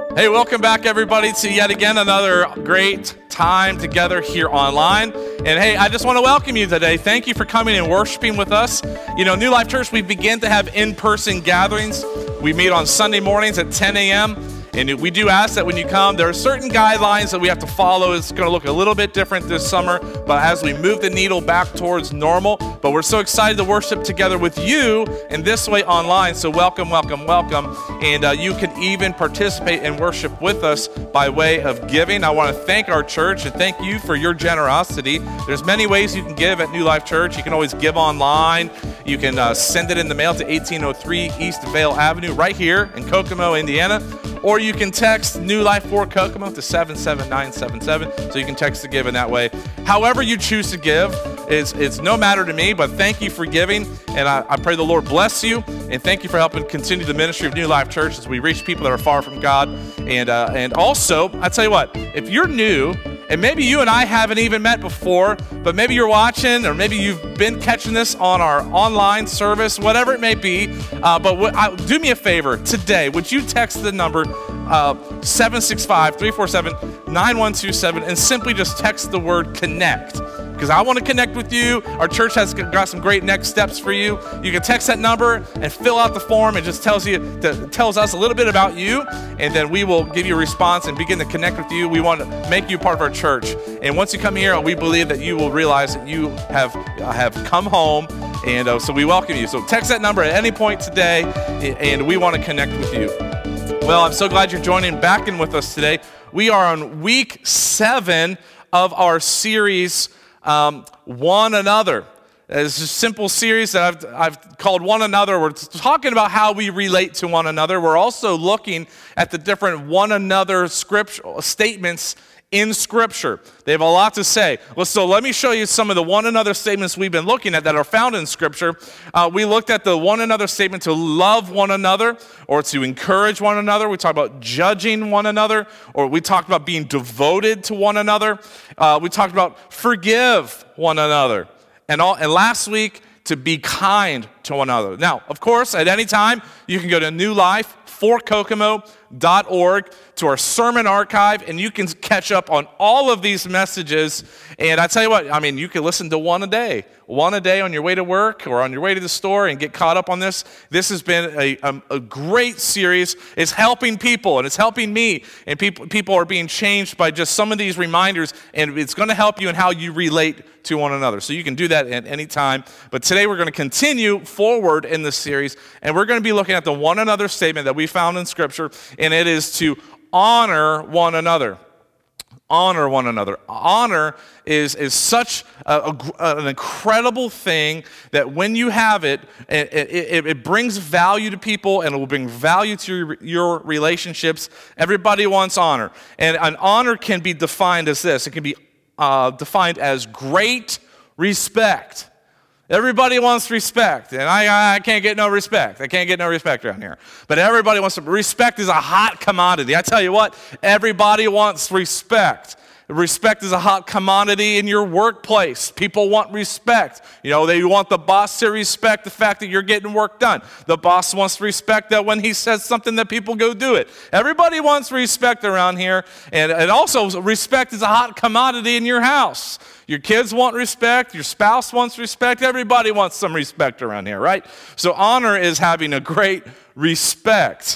Hey, welcome back everybody to yet again another great time together here online. And hey, I just want to welcome you today. Thank you for coming and worshiping with us. You know, New Life Church, we begin to have in-person gatherings. We meet on Sunday mornings at 10 a.m. And we do ask that when you come, there are certain guidelines that we have to follow. It's going to look a little bit different this summer, but as we move the needle back towards normal. But we're so excited to worship together with you in this way online. So welcome, welcome, welcome. And you can even participate and worship with us by way of giving. I want to thank our church and thank you for your generosity. There's many ways you can give at New Life Church. You can always give online. You can send it in the mail to 1803 East Vale Avenue right here in Kokomo, Indiana. Or you can text New Life for Kokomo to 77977, so you can text to give in that way. However you choose to give, it's no matter to me, but thank you for giving, and I pray the Lord bless you, and thank you for helping continue the ministry of New Life Church as we reach people that are far from God. And also, I tell you what, if you're new, and maybe you and I haven't even met before, but maybe you're watching, or maybe you've been catching this on our online service, whatever it may be. Do me a favor today. Would you text the number 765-347-9127 and simply just text the word connect? Because I want to connect with you. Our church has got some great next steps for you. You can text that number and fill out the form. It just tells us a little bit about you, and then we will give you a response and begin to connect with you. We want to make you part of our church. And once you come here, we believe that you will realize that you have come home, and so we welcome you. So text that number at any point today, and we want to connect with you. Well, I'm so glad you're joining back in with us today. We are on week 7 of our series, One Another. It's a simple series that I've called One Another. We're talking about how we relate to one another. We're also looking at the different one another scriptural statements in Scripture. They have a lot to say. Well, so let me show you some of the one another statements we've been looking at that are found in Scripture. We looked at the one another statement to love one another or to encourage one another. We talked about judging one another, or we talked about being devoted to one another. We talked about forgive one another. And last week, to be kind to one another. Now, of course, at any time, you can go to newlife4kokomo.org to our sermon archive, and you can catch up on all of these messages. And I tell you what, I mean, you can listen to one a day on your way to work or on your way to the store and get caught up on this. This has been a great series. It's helping people, and it's helping me, and people are being changed by just some of these reminders, and it's going to help you in how you relate to one another. So you can do that at any time. But today we're going to continue forward in this series, and we're going to be looking at the one another statement that we found in Scripture, and it is to honor one another. Honor one another. Honor is such an incredible thing that when you have it, it brings value to people, and it will bring value to your relationships. Everybody wants honor. And an honor can be defined as this. It can be defined as great respect. Everybody wants respect, and I can't get no respect. I can't get no respect around here. But everybody wants respect is a hot commodity. I tell you what, everybody wants respect. Respect is a hot commodity in your workplace. People want respect. You know, they want the boss to respect the fact that you're getting work done. The boss wants to respect that when he says something that people go do it. Everybody wants respect around here. And also, respect is a hot commodity in your house. Your kids want respect. Your spouse wants respect. Everybody wants some respect around here, right? So honor is having a great respect.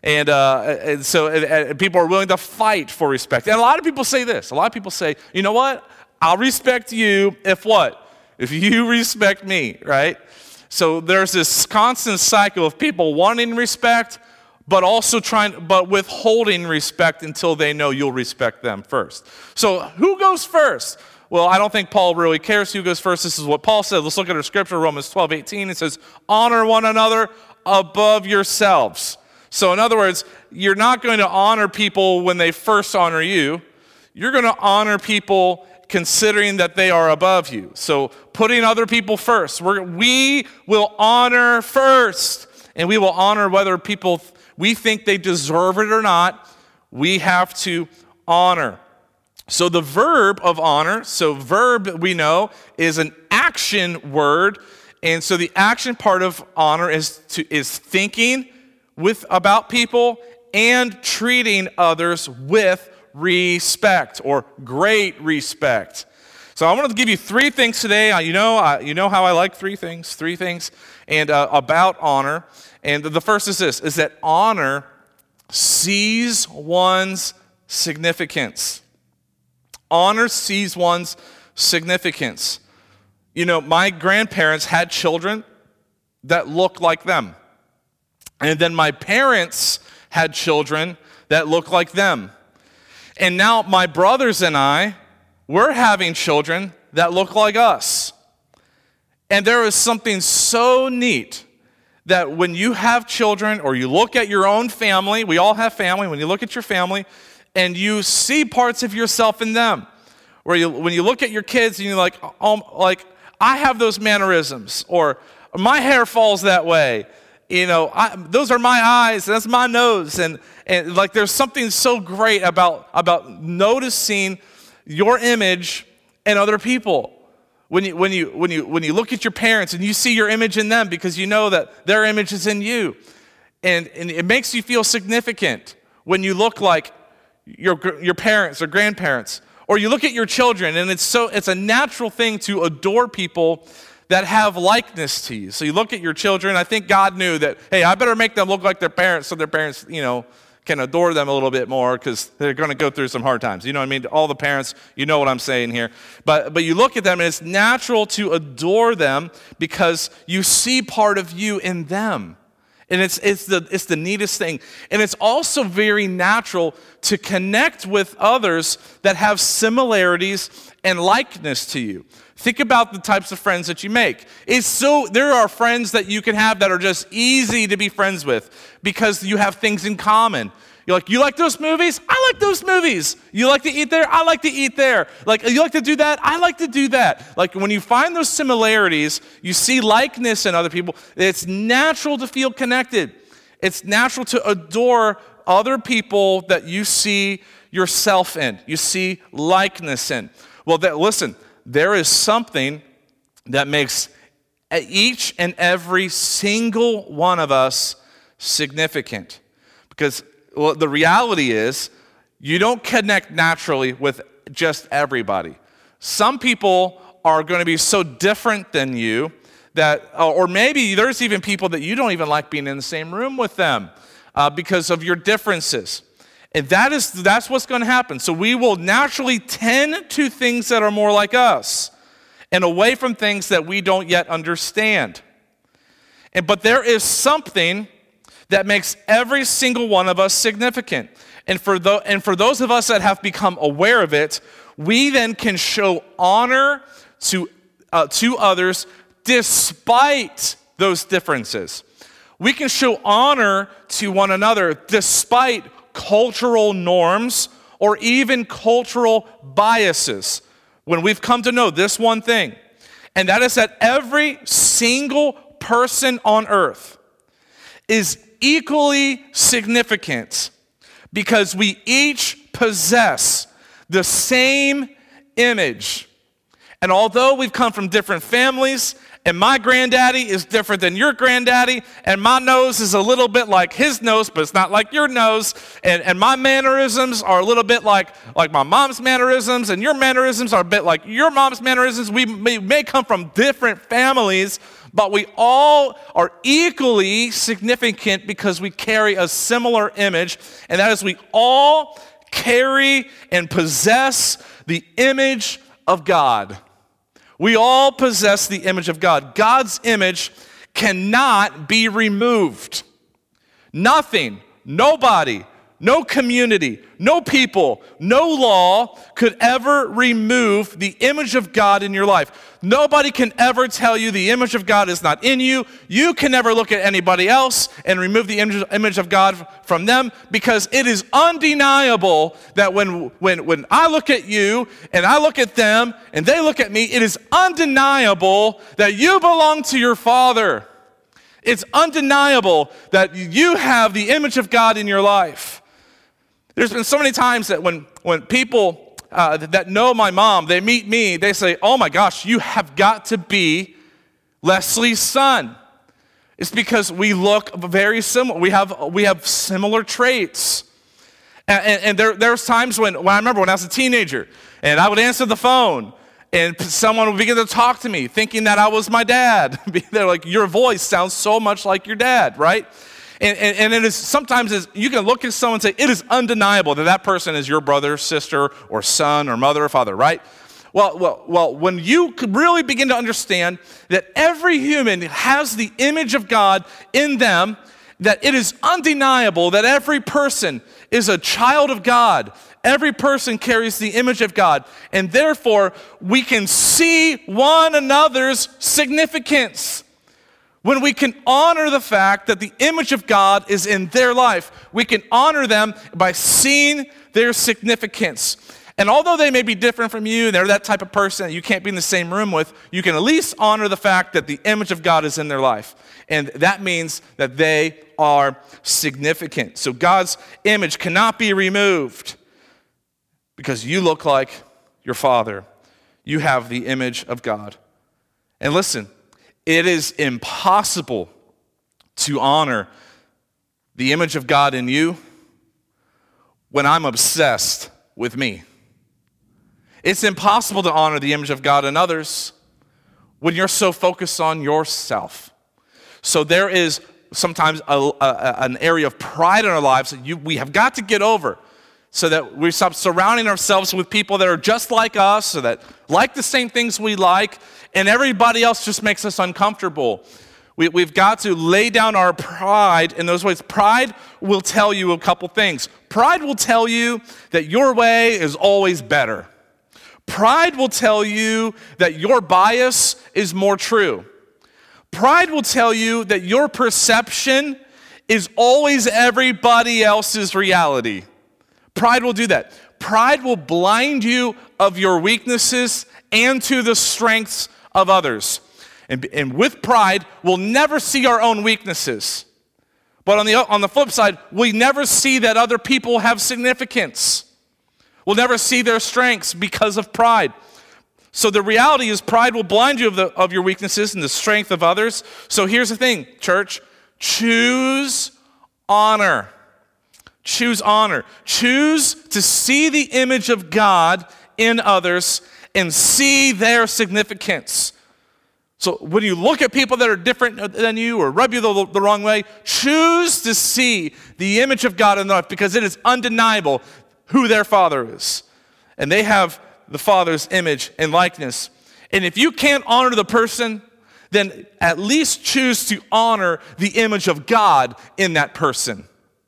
And so people are willing to fight for respect. And a lot of people say this. A lot of people say, you know what? I'll respect you if what? If you respect me, right? So there's this constant cycle of people wanting respect, but also but withholding respect until they know you'll respect them first. So who goes first? Well, I don't think Paul really cares who goes first. This is what Paul said. Let's look at our scripture, Romans 12:18. It says, honor one another above yourselves. So in other words, you're not going to honor people when they first honor you. You're going to honor people considering that they are above you. So putting other people first. We will honor first. And we will honor whether we think they deserve it or not. We have to honor. So the verb of honor, verb we know is an action word. And so the action part of honor is thinking about people and treating others with respect or great respect. So I wanted to give you 3 things today. You know how I like 3 things, and about honor. And the first is this, is that honor sees one's significance. Honor sees one's significance. You know, my grandparents had children that looked like them. And then my parents had children that looked like them. And now my brothers and I, we're having children that look like us. And there is something so neat that when you have children or you look at your own family, we all have family, when you look at your family and you see parts of yourself in them, when you look at your kids and you're like, I have those mannerisms, or my hair falls that way, those are my eyes, that's my nose, and like there's something so great about noticing your image in other people. When you look at your parents and you see your image in them because you know that their image is in you, and it makes you feel significant when you look like your parents or grandparents, or you look at your children, and it's a natural thing to adore people that have likeness to you. So you look at your children. I think God knew that, hey, I better make them look like their parents so their parents, can adore them a little bit more because they're going to go through some hard times. You know what I mean? All the parents, you know what I'm saying here. But you look at them, and it's natural to adore them because you see part of you in them. And it's the neatest thing. And it's also very natural to connect with others that have similarities and likeness to you. Think about the types of friends that you make. There are friends that you can have that are just easy to be friends with because you have things in common. You're like, you like those movies? I like those movies. You like to eat there? I like to eat there. Like, you like to do that? I like to do that. Like, when you find those similarities, you see likeness in other people, it's natural to feel connected. It's natural to adore other people that you see yourself in. You see likeness in. Well, listen, there is something that makes each and every single one of us significant. Because the reality is, you don't connect naturally with just everybody. Some people are going to be so different than you that, or maybe there's even people that you don't even like being in the same room with them because of your differences. And that's what's going to happen. So we will naturally tend to things that are more like us and away from things that we don't yet understand. But there is something that makes every single one of us significant. And for those of us that have become aware of it, we then can show honor to others despite those differences. We can show honor to one another despite cultural norms or even cultural biases when we've come to know this one thing, and that is that every single person on earth is equally significant because we each possess the same image. And although we've come from different families, and my granddaddy is different than your granddaddy, and my nose is a little bit like his nose, but it's not like your nose, and my mannerisms are a little bit like my mom's mannerisms, and your mannerisms are a bit like your mom's mannerisms. We may come from different families, but we all are equally significant because we carry a similar image, and that is we all carry and possess the image of God. We all possess the image of God. God's image cannot be removed. Nothing, nobody, no community, no people, no law could ever remove the image of God in your life. Nobody can ever tell you the image of God is not in you. You can never look at anybody else and remove the image of God from them, because it is undeniable that when I look at you and I look at them and they look at me, it is undeniable that you belong to your Father. It's undeniable that you have the image of God in your life. There's been so many times that when people that know my mom, they meet me, they say, oh my gosh, you have got to be Leslie's son. It's because we look very similar. We have similar traits. And there's times when I remember when I was a teenager, and I would answer the phone, and someone would begin to talk to me, thinking that I was my dad. They're like, your voice sounds so much like your dad, right? And it is sometimes you can look at someone and say, it is undeniable that that person is your brother, sister, or son, or mother, or father, right? Well, when you could really begin to understand that every human has the image of God in them, that it is undeniable that every person is a child of God. Every person carries the image of God, and therefore we can see one another's significance. When we can honor the fact that the image of God is in their life, we can honor them by seeing their significance. And although they may be different from you, and they're that type of person that you can't be in the same room with, you can at least honor the fact that the image of God is in their life. And that means that they are significant. So God's image cannot be removed because you look like your Father. You have the image of God. And listen, it is impossible to honor the image of God in you when I'm obsessed with me. It's impossible to honor the image of God in others when you're so focused on yourself. So there is sometimes an area of pride in our lives that we have got to get over so that we stop surrounding ourselves with people that are just like us or that like the same things we like, and everybody else just makes us uncomfortable. We've got to lay down our pride in those ways. Pride will tell you a couple things. Pride will tell you that your way is always better. Pride will tell you that your bias is more true. Pride will tell you that your perception is always everybody else's reality. Pride will do that. Pride will blind you of your weaknesses and to the strengths of others. And with pride, we'll never see our own weaknesses. But on the flip side, we never see that other people have significance. We'll never see their strengths because of pride. So the reality is pride will blind you of your weaknesses and the strength of others. So here's the thing, church. Choose honor. Choose honor. Choose to see the image of God in others and see their significance. So when you look at people that are different than you or rub you the wrong way, choose to see the image of God in their life because it is undeniable who their Father is. And they have the Father's image and likeness. And if you can't honor the person, then at least choose to honor the image of God in that person.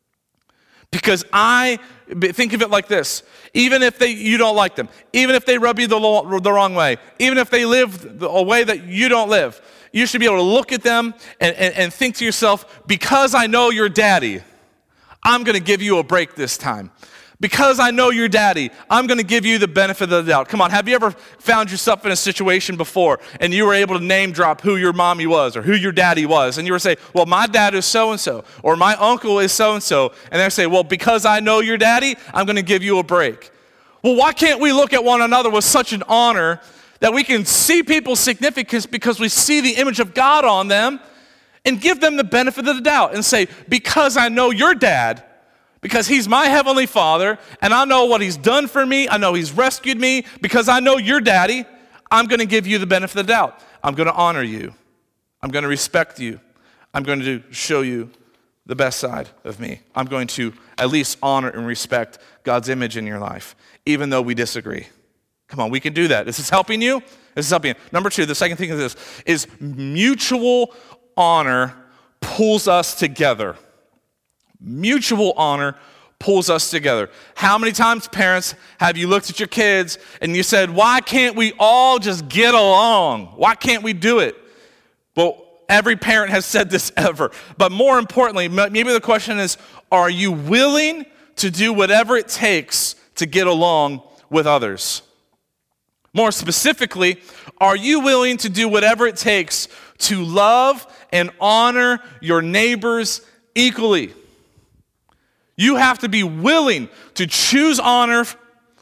Because think of it like this. Even if you don't like them, even if they rub you the wrong way, even if they live a way that you don't live, you should be able to look at them and think to yourself, because I know your daddy, I'm going to give you a break this time. Because I know your daddy, I'm going to give you the benefit of the doubt. Come on, have you ever found yourself in a situation before and you were able to name drop who your mommy was or who your daddy was? And you were saying, well, my dad is so-and-so, or my uncle is so-and-so. And they say, well, because I know your daddy, I'm going to give you a break. Well, why can't we look at one another with such an honor that we can see people's significance because we see the image of God on them and give them the benefit of the doubt and say, because I know your dad, because he's my heavenly Father, and I know what he's done for me, I know he's rescued me, because I know your daddy, I'm going to give you the benefit of the doubt. I'm going to honor you. I'm going to respect you. I'm going to show you the best side of me. I'm going to at least honor and respect God's image in your life, even though we disagree. Come on, we can do that. Is this helping you? This is helping you. Number two, the second thing is this, is mutual honor pulls us together. Mutual honor pulls us together. How many times, parents, have you looked at your kids and you said, why can't we all just get along? Why can't we do it? Well, every parent has said this ever. But more importantly, maybe the question is, are you willing to do whatever it takes to get along with others? More specifically, are you willing to do whatever it takes to love and honor your neighbors equally? You have to be willing to choose honor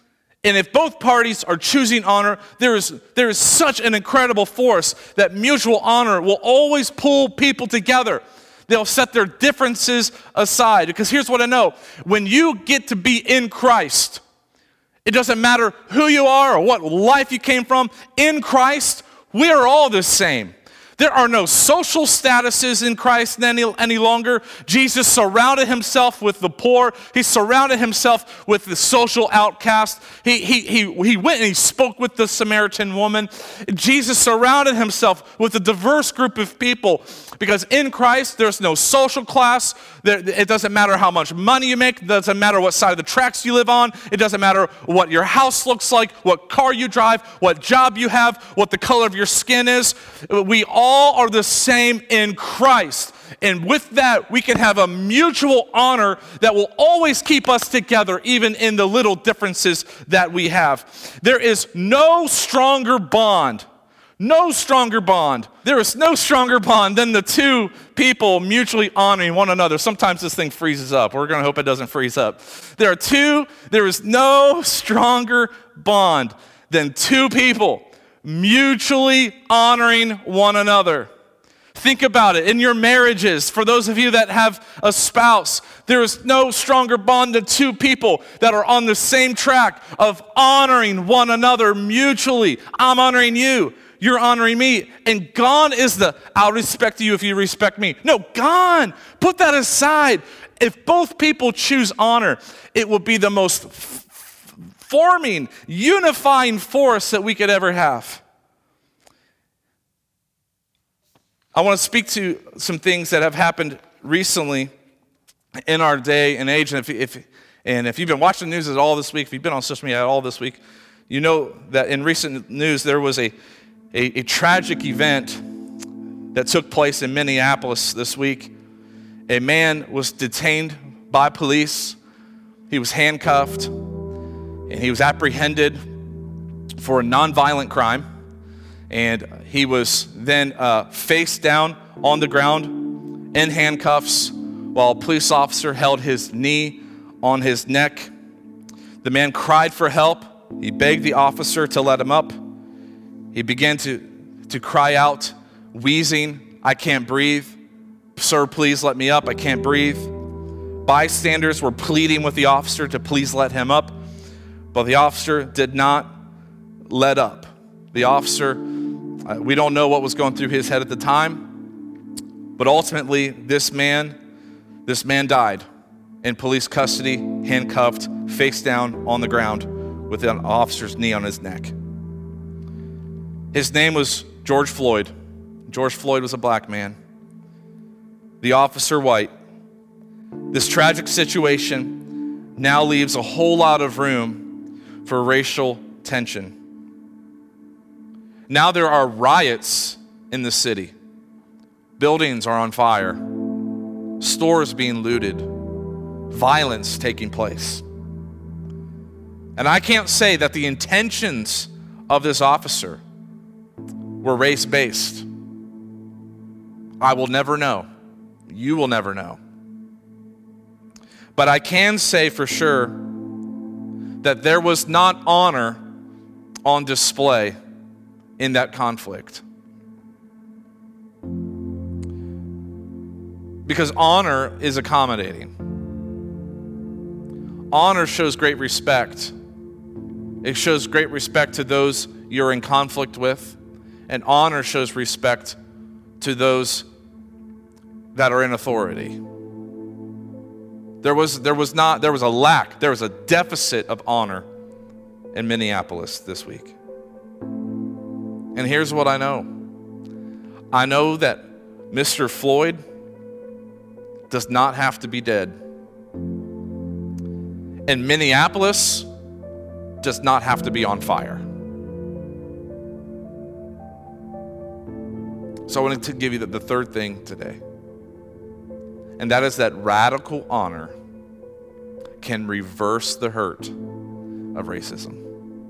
And if both parties are choosing honor, there is such an incredible force that mutual honor will always pull people together. They'll set their differences aside. Because here's what I know. When you get to be in Christ, it doesn't matter who you are or what life you came from. In Christ, we are all the same. There are no social statuses in Christ any longer. Jesus surrounded himself with the poor. He surrounded himself with the social outcast. He went and he spoke with the Samaritan woman. Jesus surrounded himself with a diverse group of people because in Christ there's no social class. It doesn't matter how much money you make. It doesn't matter what side of the tracks you live on. It doesn't matter what your house looks like, what car you drive, what job you have, what the color of your skin is. We all are the same in Christ. And with that, we can have a mutual honor that will always keep us together, even in the little differences that we have. There is no stronger bond. No stronger bond. There is no stronger bond than the two people mutually honoring one another. Sometimes this thing freezes up. We're going to hope it doesn't freeze up. There is no stronger bond than two people mutually honoring one another. Think about it. In your marriages, for those of you that have a spouse, there is no stronger bond than two people that are on the same track of honoring one another mutually. I'm honoring you. You're honoring me. And gone is I'll respect you if you respect me. No, gone. Put that aside. If both people choose honor, it will be the most forming, unifying force that we could ever have. I want to speak to some things that have happened recently in our day and age. And if you've been watching the news at all this week, if you've been on social media at all this week, you know that in recent news there was a tragic event that took place in Minneapolis this week. A man was detained by police. He was handcuffed, and he was apprehended for a nonviolent crime. And he was then face down on the ground in handcuffs while a police officer held his knee on his neck. The man cried for help. He begged the officer to let him up. He began to cry out, wheezing, "I can't breathe. Sir, please let me up. I can't breathe." Bystanders were pleading with the officer to please let him up, but the officer did not let up. The officer, we don't know what was going through his head at the time, but ultimately this man died in police custody, handcuffed, face down on the ground with an officer's knee on his neck. His name was George Floyd. George Floyd was a black man. The officer white. This tragic situation now leaves a whole lot of room for racial tension. Now there are riots in the city. Buildings are on fire. Stores being looted. Violence taking place. And I can't say that the intentions of this officer were race-based. I will never know. You will never know. But I can say for sure that there was not honor on display in that conflict. Because honor is accommodating. Honor shows great respect. It shows great respect to those you're in conflict with. And honor shows respect to those that are in authority. There was a deficit of honor in Minneapolis this week. And here's what I know. I know that Mr. Floyd does not have to be dead. And Minneapolis does not have to be on fire. So I wanted to give you the third thing today. And that is that radical honor can reverse the hurt of racism.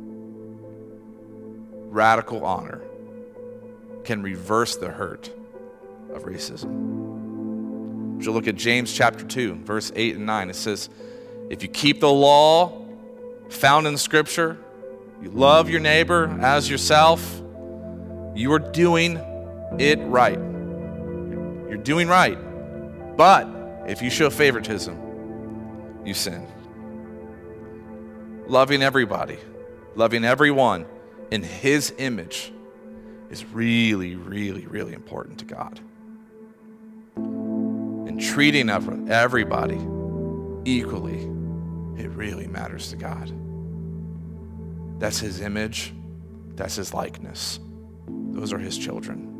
Radical honor can reverse the hurt of racism. If you look at James chapter 2, verse 8 and 9, it says, if you keep the law found in Scripture, you love your neighbor as yourself, you are doing it right. You're doing right. But if you show favoritism, you sin. Loving everybody, loving everyone in His image is really, really, really important to God. And treating everybody equally, it really matters to God. That's His image. That's His likeness. Those are His children.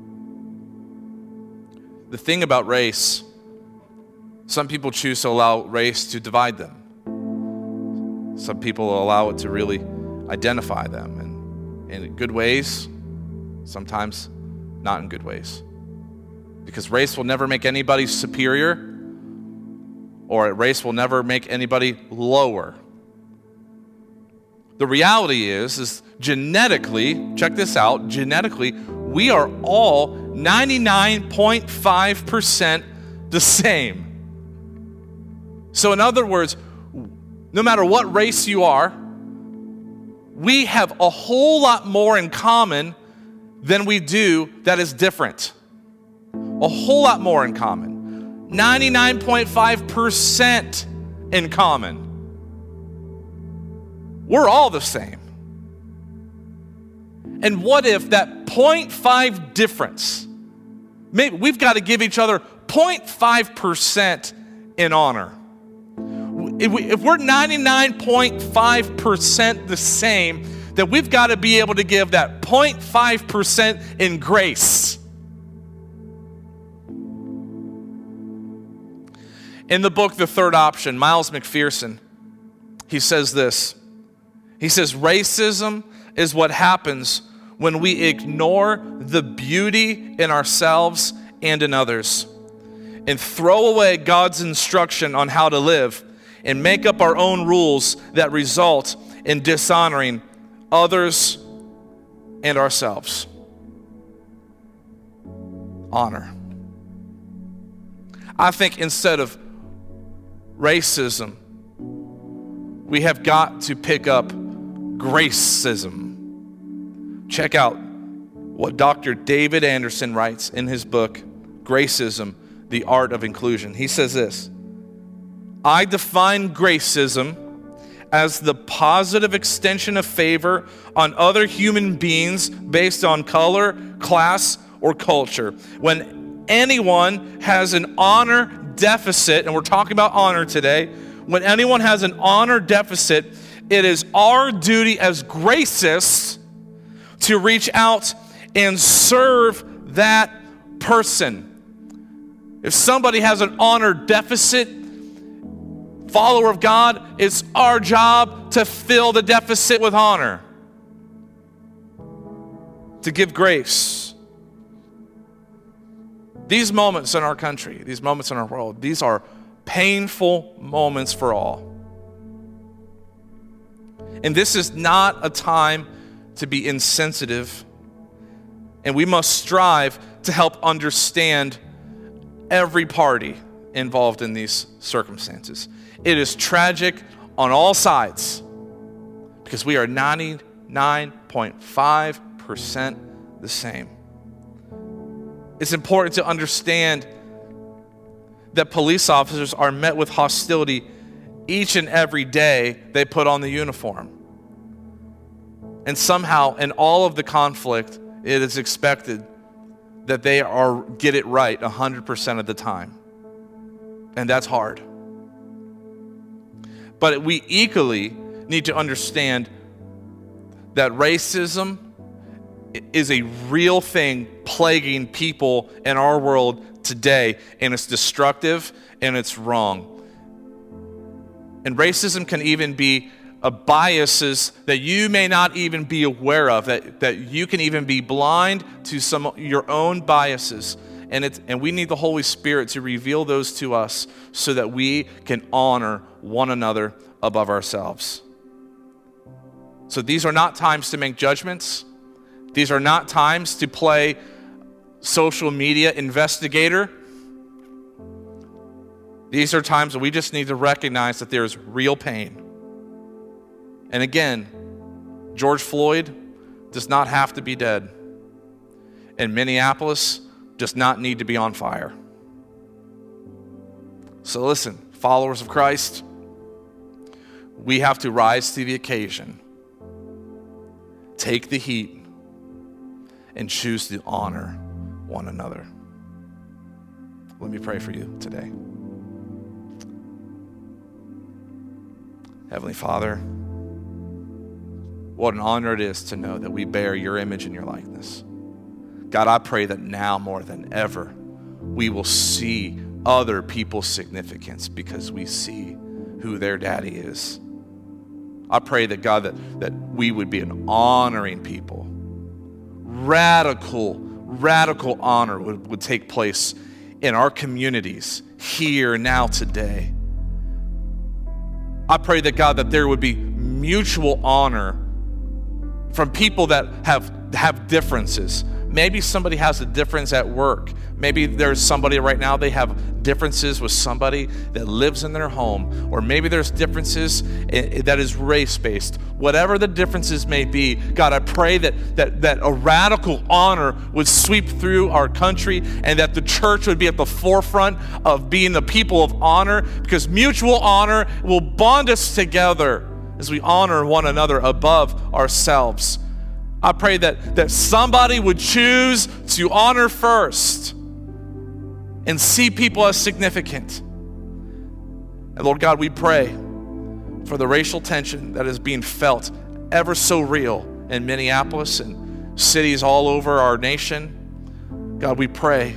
The thing about race, some people choose to allow race to divide them. Some people allow it to really identify them, and in good ways, sometimes not in good ways. Because race will never make anybody superior, or race will never make anybody lower. The reality is genetically, check this out, genetically, we are all 99.5% the same. So in other words, no matter what race you are, we have a whole lot more in common than we do that is different. A whole lot more in common. 99.5% in common. We're all the same. And what if that 0.5 difference, maybe we've got to give each other 0.5% in honor. If we're 99.5% the same, then we've got to be able to give that 0.5% in grace. In the book, The Third Option, Miles McPherson, he says this. He says, racism is what happens when we ignore the beauty in ourselves and in others and throw away God's instruction on how to live and make up our own rules that result in dishonoring others and ourselves. Honor. I think instead of racism, we have got to pick up gracism. Check out what Dr. David Anderson writes in his book, Gracism, The Art of Inclusion. He says this: I define gracism as the positive extension of favor on other human beings based on color, class, or culture. When anyone has an honor deficit, and we're talking about honor today, when anyone has an honor deficit, it is our duty as gracists to reach out and serve that person. If somebody has an honor deficit, follower of God, it's our job to fill the deficit with honor, to give grace. These moments in our country, these moments in our world, these are painful moments for all. And this is not a time to be insensitive, and we must strive to help understand every party involved in these circumstances. It is tragic on all sides because we are 99.5% the same. It's important to understand that police officers are met with hostility each and every day they put on the uniform. And somehow in all of the conflict, it is expected that they get it right 100% of the time. And that's hard. But we equally need to understand that racism is a real thing plaguing people in our world today, and it's destructive and it's wrong. And racism can even be biases that you may not even be aware of, that you can even be blind to some of your own biases. And we need the Holy Spirit to reveal those to us so that we can honor one another above ourselves. So these are not times to make judgments. These are not times to play social media investigator. These are times that we just need to recognize that there is real pain. And again, George Floyd does not have to be dead. And Minneapolis does not need to be on fire. So listen, followers of Christ, we have to rise to the occasion, take the heat, and choose to honor one another. Let me pray for you today. Heavenly Father, what an honor it is to know that we bear your image and your likeness. God, I pray that now more than ever, we will see other people's significance because we see who their daddy is. I pray that, God, that we would be an honoring people. Radical honor would take place in our communities here, now, today. I pray that, God, that there would be mutual honor from people that have differences. Maybe somebody has a difference at work. Maybe there's somebody right now, they have differences with somebody that lives in their home. Or maybe there's differences that is race-based. Whatever the differences may be, God, I pray that a radical honor would sweep through our country and that the church would be at the forefront of being the people of honor, because mutual honor will bond us together as we honor one another above ourselves. I pray that somebody would choose to honor first and see people as significant. And Lord God, we pray for the racial tension that is being felt ever so real in Minneapolis and cities all over our nation. God, we pray.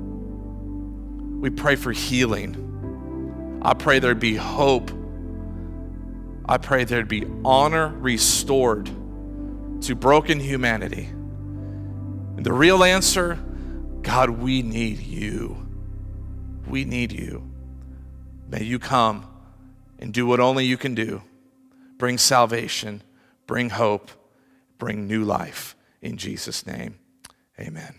We pray for healing. I pray there'd be hope. I pray there'd be honor restored to broken humanity. And the real answer, God, we need you. We need you. May you come and do what only you can do. Bring salvation, bring hope, bring new life. In Jesus' name, amen.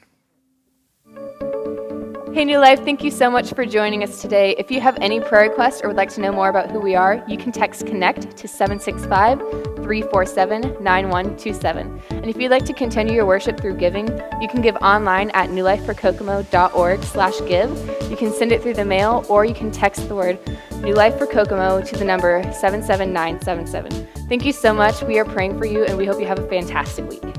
Hey, New Life, thank you so much for joining us today. If you have any prayer requests or would like to know more about who we are, you can text CONNECT to 765-347-9127. And if you'd like to continue your worship through giving, you can give online at newlifeforkokomo.org/give. You can send it through the mail, or you can text the word New Life for Kokomo to the number 77977. Thank you so much. We are praying for you, and we hope you have a fantastic week.